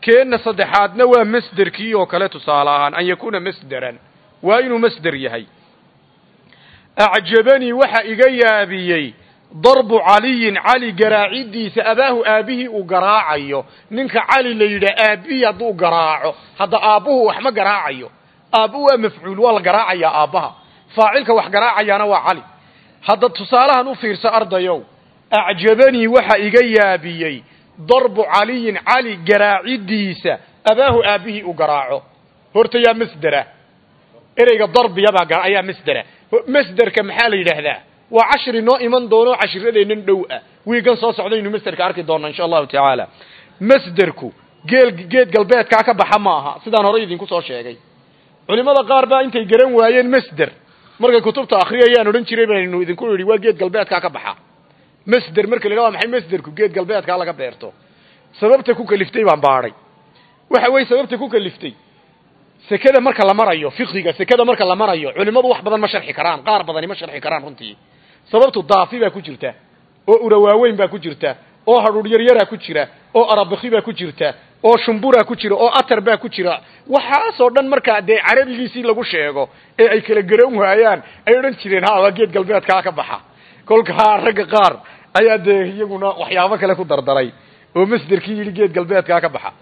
كأن صدحاتنا ومصدر كي وكلا تصالحان أن يكون مصدرا وإنه مصدر يهي أعجبني وحا إيجايا بيي ضرب علي قراعيدي سأباه آبيه وقراعيه ننك علي ليلة آبيه دو قراعه هذا آبوه وحما قراعيه آبوه مفعول والقراعي يا آبها فاعلك وحقراعي أنا وعلي هذا تصالها نفير سأرض يوم أعجبني وحا إيجايا بيي ضرب علي قراعيدي سأباه آبيه وقراعه هرت يا مصدره إريق الضرب يبقى يا مصدره مصدر كمحال يلهذا وعشر نوع من دونه 10 لين دوء ويقن soo socday inuu masdarka arki doono insha Allah ta'ala masdarku geed galbeedka ka baxa maaha sidaan hore idin ku soo sheegay culimada qaar baa intay garan waayeen masdar markay kutubta akhriyayaan oran jiray baynu idin ku yiri waa geed galbeedka ka baxa masdar marka la yiraahdo maxay masdarku geed galbeedka laga beerto sababta ku kaliftay baan baaray waxa way sababta ku kaliftay sekada marka la marayo fiqiga sekada marka la marayo culimadu wax badan ma sharxi karaan qaar badan ma sharxi karaan runtii sababtu daafi baa ku jirta oo urawaaweyn baa ku jirta oo haruur yar yar ku jira oo arabakhi baa ku jirta oo shumbura ku jira oo atar baa ku jira waxa soo dhan marka de carabigiisi lagu sheego ee ay kala garan waayaan ay oran jireen ha waa geed galbeedka ka baxa kolka rag qaar ayaa de iyaguna waxyaabo kale ku dardaray oo masdarkii yiri geed galbeedka ka baxa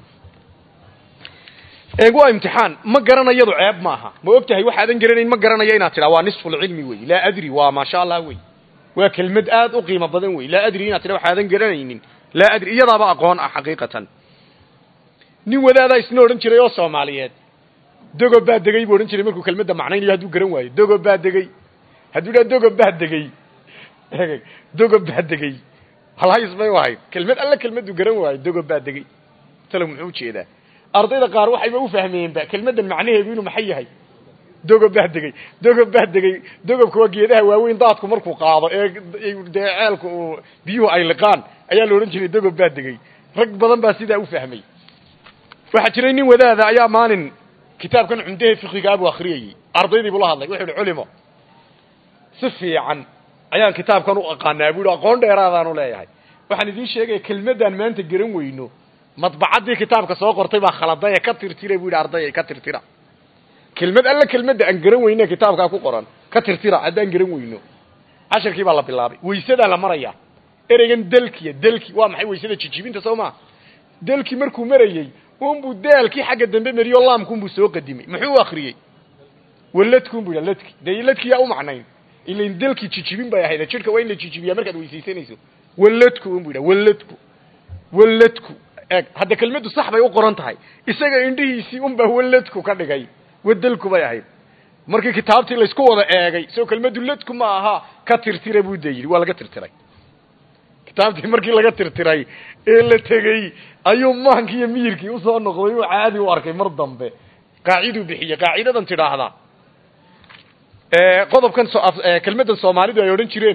waa imtixaan ma garanayadu ceeb maaha ma ogtahay waxa aan garanayn ma garanayo inaad tira waa nisful ilmi way la adri waa ma sha Allah way waa kelmad aad u qiimo badan way la adri inaad tira waxa aan garanaynin la adri iyadaaba aqoon ah xaqiiqatan nin wadaada isna oran jiray oo Soomaaliyeed dogob baa degay buu oran jiray markuu kelmadda macnayn iyo haduu garan waayo dogob baa degay haduu dhaa dogob baa degay dogob baa degay halays bay wahay kelmad alla kelmadu garan waayo dogob baa degay talo muxuu jeedaa ardayda qaar waxay u fahmeen ba kelmadan macnaheedu inuu maxay yahay dogob baa degay dogobku waa geedaha waaweyn daadku markuu qaado ee ceelku biyuhu ay liqaan ayaa la oran jiray dogob baa degay rag badan baa sidaa u fahmay waxa jiray nin wadaada ayaa maalin kitaabkan cumdaha fiqiga abu akhriyay ardaydii buu la hadlay wuxuu culimo si fiican ayaan kitaabkan u aqaanaa buu aqoon dheeraadaan u leeyahay waxaan idin sheegay kelmadan maanta garan weyno madbacadii kitaabka soo qortay baa khaladay ka tirtiray buu arday ka tirtira kelmad alla kelmadda aan garan weyno kitaabka ku qoran ka tirtira hadaan garan weyno casharkii baa la bilaabay weysada la maraya ereygan dalki waa maxay weysada jijibinta Soomaa dalki markuu marayay buu dalkii xagga dambe mariyo laamku buu soo qadimay muxuu akhriyay waladku buu ladki yaa u macnayn ilaa dalki jijibin bay ahayd jirka waa in la jijibiyaa markaad weysaysanayso waladku buu waladku hadda kelmadu sax bay u qoran tahay isaga indhihiisi baa waladku ka dhigay wadalku bay ahayd markii kitaabtii la isku wada eegay soo kelmadu ladku ma aha ka tirtiray buu deeyay waa laga tirtiray kitaabtii markii laga tirtiray ee la tagay ayuu maankii iyo miirkii u soo noqday oo caadi u arkay mar dambe qaacidu bixiye qaacidadan tiraahda qodobkan kelmadan Soomaalidu ay oran jireen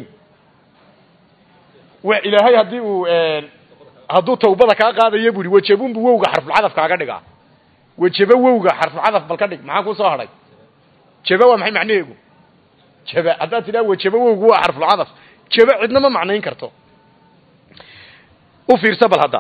waa ilaahay hadii uu hadduu tawbada ka qaadayo buri wajabun buu wowga xarf cadaf kaaga dhigaa wajaba wowga xarf cadaf bal ka dhig maxaa ku soo haray jaba waa maxay macnaheedu jaba hadda tidaa wajaba wowgu waa xarf cadaf jaba cidna ma macnayn karto u fiirsa bal hadda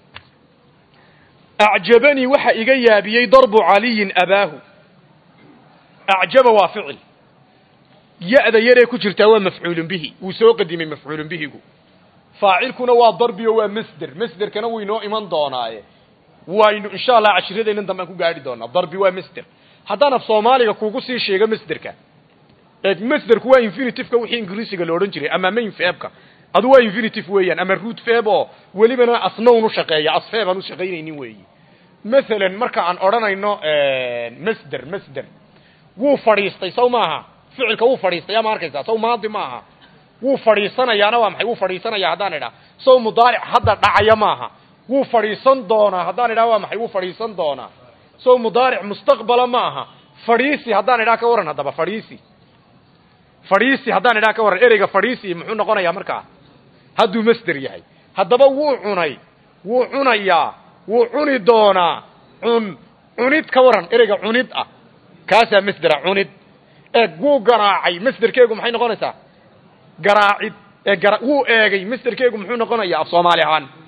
أعجبني وحا إيجايا بيي ضرب علي أباه أعجب وافعل يأذى يري كجرتا ومفعول به وسوق دي من مفعول به فاعل كنا وضربي ومصدر كانوا وينو إيمان دوناي وإنه إن شاء الله 10 إن دمان كو غاري دونا ضربي ومصدر حتى في Soomaaliga kuugu sii sheega masdarka masdarku waa infinitive ka wixii ingiriisiga loo oran jiray ama main verb-ka adu waa infinitive weeyaan ama root verb oo walibana asnoon u shaqeeya asfeeb aan u shaqeynaynin weeyi mesela marka aan oranayno masdar wuu fadhiistay soo maaha ficilka wuu fadhiistay ama arkaysa soo maadi maaha wuu fadhiisanayaana waa maxay wuu fadhiisanaya hadaan idhaa soo mudaaric hadda dhacaya maaha wuu fadhiisan doonaa hadaan idhaa waa maxay wuu fadhiisan doonaa soo mudaaric mustaqbala maaha fadhiisi hadaan idhaa ka waran hadaba fadhiisi hadaan idhaa ka waran ereyga fadhiisi muxuu noqonayaa markaa hadduu masdar yahay hadaba wuu cunayaa wuu cuni doonaa cunid ka waran ereyga cunid ah kaasaa masdara cunid wuu garaacay masdarkeegu maxay noqonaysaa garaacid wuu eegay masdarkeegu muxuu noqonayaa af Soomaali ahaan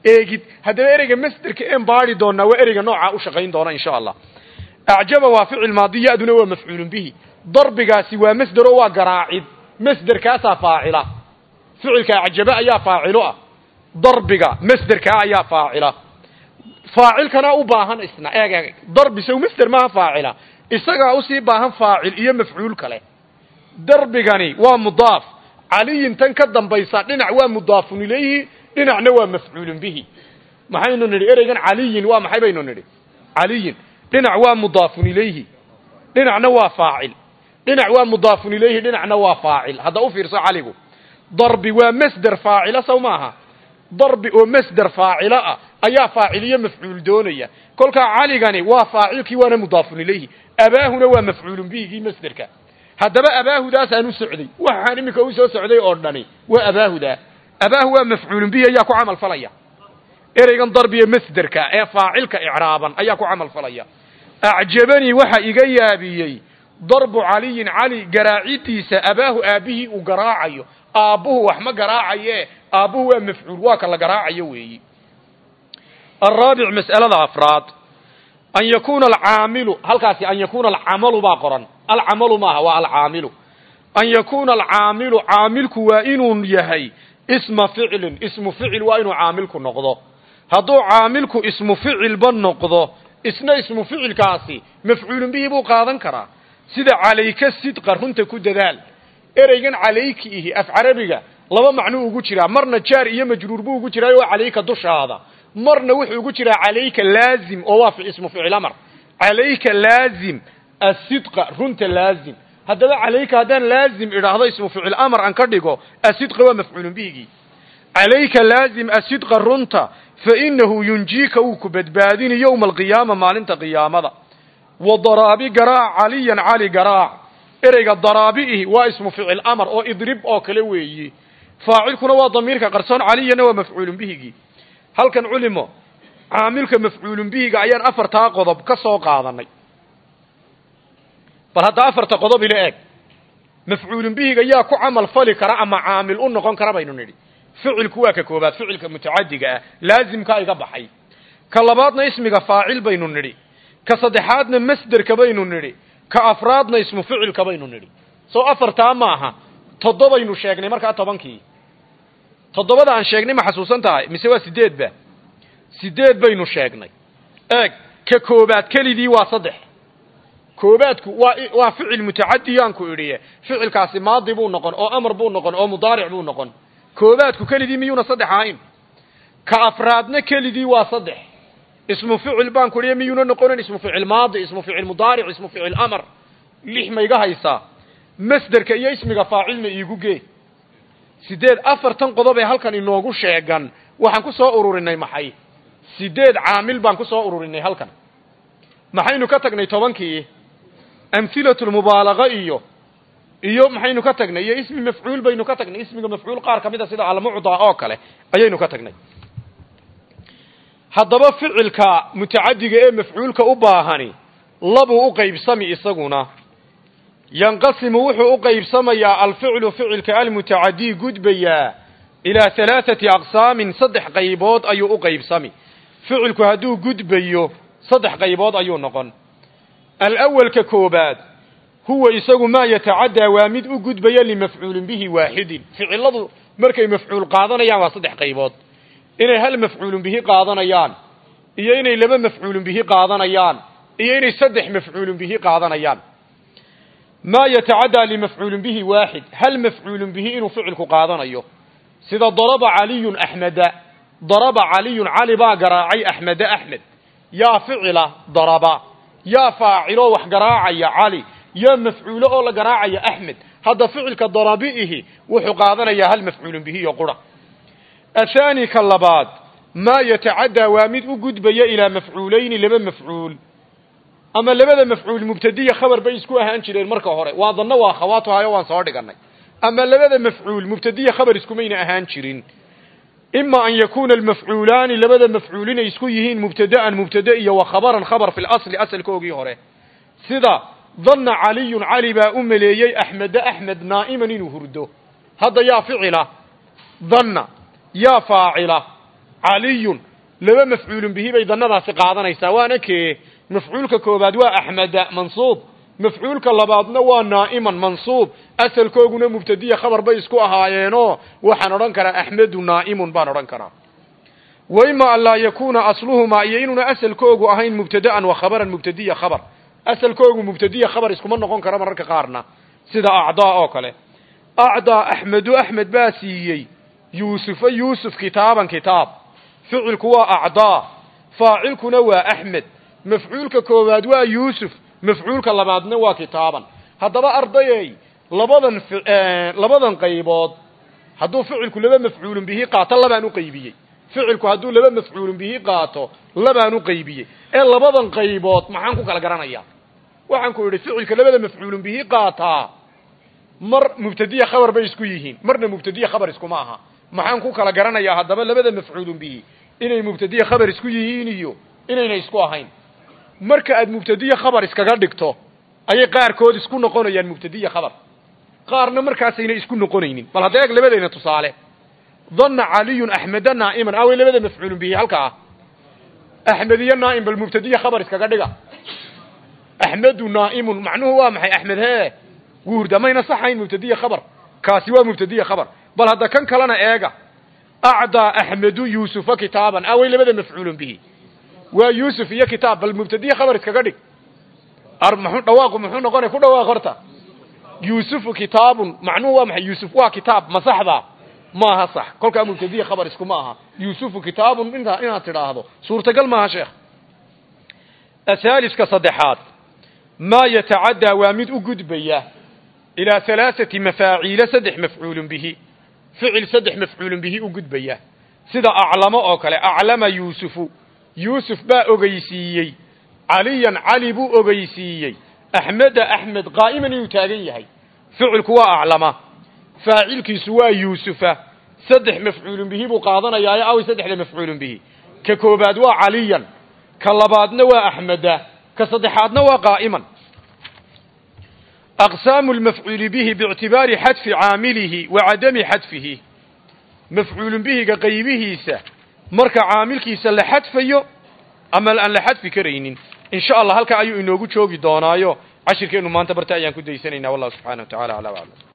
eegid haddaba ereyga masderka een baari doonaa waa ereyga noocaa u shaqayn doona insha allah acjaba waa ficil maadi ya-duna waa mafcuulun bihi darbigaasi waa masder oo waa garaacid masderkaasaa faacila ficilka acjaba ayaa faacilo ah darbiga masderkaa ayaa faacila faacilkana u baahan isna eeg darbi sow masder maaha faacila isagaa usii baahan faacil iyo mafcuul kale darbigani waa mudaaf caliyin tan ka dambaysa dhinac waa mudaafun ilayhi dhinacna waa mafcuulun bihi maxaynu nidhi ereygan caliyin waa maxay baynu nidhi caliyin dhinac waa mudaafun ilayhi dhinacna waa faacil dhinac waa mudaafun ilayhi dhinacna waa faacil hadda u fiirso caligu darbi waa masder faacila sow maaha darbi oo masder faacila ah ayaa faaciliyo mafcuul doonaya kolkaa caligani waa faacilkii waana mudaafun ilayhi abaahuna waa mafcuulun bihigii masderka haddaba abaahudaasaan u socday waxaan iminka u soo socday oo dhani waa abaahudaa abaahu waa mafcuulun bihi ayaa ku camal falaya ereygan darbiya masderka ee faacilka icraaban ayaa ku camal falaya acjabanii waxa iga yaabiyey darbu caliyin cali garaacidiisa abaahu aabihii uu garaacayo aabbuhu wax ma garaacaye aabbuhu waa mafcuul waa ka la garaacayo weeyi الرابع مسألة أفراد أن يكون العامل هل كاسي أن يكون العمل باقرا العمل ما هو العامل أن يكون العامل عاملك وإن يهي اسم فعل وإن عاملك نقضه هذا عاملك اسم فعل بن نقضه اسم فعل كاسي مفعول به بو قادن كرا سيدا عليك الصدق هنت كددال إريغن عليك إيه أفعربك لما معنوه قجرا مرنا جار إيا مجرور بو قجرا وعليك دش هذا مرنا وحي قجرا عليك لازم أوافع اسم فعل أمر عليك لازم الصدق هنت لازم هذا عليك هذا لازم إذا هذا اسم فعل أمر أنكردقه الصدق هو مفعول به عليك لازم الصدق الرنت فإنه ينجيك وكبدبادين يوم القيامة ما لنت قيامة وضرابي قراع عليا علي قراع إريق الضرابئه واسم فعل أمر أو إضرب أو كلوي فاعلكنا وضميرك قرصان عليا ومفعول به هل كان علمه عاملك مفعول به عيان أفر تاقضب كسوق هذا بل هذا أفر تقضب إلى إيك مفعول به ياكو عمل فلك رأى عامل أنه كان بينه نري فعل كواك كوبات فعل كمتعدق لازم كاي قبحي كلباتنا اسمك فاعل بينه نري كصدحاتنا مصدر كبينه نري كأفرادنا اسم فعل كبينه نري سو أفر تاماها تضبا ينو شاقني مركا طبانكي تضبا دا عن شاقني ما حسوسان تاي مسيوا سيديد با سيديد بينو شاقني اك ككوبات كليدي وصدح كوباتك وفعل متعديان كوريه فعل كاسي ماضي بو نقن او امر بو نقن او مضارع بو نقن كوباتك كليدي ميونا صدحاين كأفرادنا كليدي وصدح اسم فعل بان كوريه ميونا نقن اسم فعل ماضي اسم فعل مضارع اسم فعل امر ليح ما يغهيسا مصدرك iyo ismiga faacilna iigu gee sideed afartan qodob ee halkan inoogu sheegan waxaan ku soo ururinay maxay sideed caamil baan ku soo ururinay halkan maxaynu ka tagnay 10kii amthilatul mubalagha iyo maxaynu ka tagnay iyo ismi mafcuul baynu ka tagnay ismiga mafcuul qaar kamida sida al-mu'da oo kale ayaynu ka tagnay haddaba ficilka mutaaddiga ee mafcuulka u baahani laba u qaybsami isaguna ينقسم وحو قيبسميا الفعل فعلك المتعدي قدبيا إلى 3 أقسام صدح قيبود أيو قيبسمي فعلك هدو قدبيو صدح قيبود أيو نقن الأول ككوباد هو يساق ما يتعدى وامد قدبيا لمفعول به واحد فعل الله مركي مفعول قاضنا يان صدح قيبود إني هل مفعول به قاضنا يان إني لما مفعول به قاضنا يان إني صدح مفعول به قاضنا يان ما يتعدى لمفعول به واحد هل مفعول به إنه فعلك قاضنا أيه سيدا ضرب علي أحمد ضرب علي با قراعي أحمد يا فعل ضرب يا فاعل وحقراعي علي يا مفعول أولا قراعي أحمد هذا فعلك ضربئه وحقاضنا يا هل مفعول به يقرأ الثاني كاللباد ما يتعدى وامد قدبي إلى مفعولين لمن مفعول أما لماذا مفعول مبتدية خبر بيسكو أهان شرين مركة هوري وظنوا وأخواتها يوان صار دقناي أما لماذا مفعول مبتدية خبر اسكومين أهان شرين إما أن يكون المفعولان لماذا مفعولين يسكويهين مبتدئية وخبرا خبر في الأصل أصل كوغي هوري سيدا ظن علي با ليي أحمد نائما نهردو هذا يا فعله ظن يا فاعله علي لما مفعول به بيضنا قاعدنا وانك مفعولك كوباد وأحمد منصوب مفعولك اللبادنا ونائما منصوب أسل كوغنا مبتدية خبر بيسكو أهايينو وحنرنكر أحمد نائم بانرنكر وإما أن لا يكون أصلهما إييننا أسل كوغو أهين مبتدأ وخبرا مبتدية خبر أسل كوغو مبتدية خبر اسكو من نقون كرام رك قارنا سيدا أعضاء أوكله أعضاء أحمد باسيي يوسف كتابا كتاب فعل كوا أعضاء فاعل كنوا أحمد مفعولك كوباد يوسف مفعولك لبادنا وكتابا هذا أرضي لبضن قيبات هذا فعل كلما مفعول به قاتل لبانو قيبيه فعلku haduu laba mafcuul bihi qaato labaanu qaybiye ee labadan qaybood maxaan ku kala garanaya waxaan ku yiri ficilka labada mafcuul bihi qaata mar mubtadiya khabar bay isku yihiin marna mubtadiya khabar isku ma aha maxaan ku kala garanaya hadaba labada mafcuul bihi inay mubtadiya khabar isku yihiin iyo inayna isku ahayn marka aad mubtadiya khabar iskaga dhigto ayay qaar kood isku noqonayaan mubtadiya khabar qaarna markaas ayna isku noqonaynin bal hadeeg labadeena tusaale ظن علي أحمد نائما أو لماذا مفعول به هلكا أحمدي النائم بالمبتدية خبر اسكا دغا أحمد نائم معنوه هو محي أحمد ها ورد ما ينصحين مبتدية خبر كاسوا مبتدية خبر بل هذا كان كلنا ايغا أعدى أحمد يوسف كتابا أو لماذا مفعول به ويوسف هي كتاب بالمبتدية خبر اسكا دغ ارمحون دواق محون نقول كو دواق horta يوسف كتاب معنوه هو محي يوسف وا كتاب ما صحبه ما صح كل كلام مبتدئ خبر اسكو ماها يوسف كتاب انها تراهدو suurtagal ma sheekh الثالث كصدحات ما يتعدى وامد وجدبيه الى ثلاثه مفاعيل صدح مفعول به فعل صدح مفعول به وجدبيه sida a'lama oo kale a'lama yusuf ba ogeysiiyay aliyan ali bu ogeysiiyay ahmed qaa'iman uu taagan yahay ficilku waa a'lama فاعلكيسو waa يوسف صدح مفعول به بو قادنايا او صدح مفعول به ككوباد waa عليا كلبادنا waa احمد كصدحادنا waa قائما اقسام المفعول به باعتبار حذف عامله وعدم حذفه مفعول به قيبهيسا marka caamilkiisa la xadfayo ama aan la xadfi kareynin insha Allah halka ayuu inoogu joogi doonaayo cashirkeenu maanta barta ayaan ku deysanaynaa wallahu subhanahu wa ta'ala ala wa'ala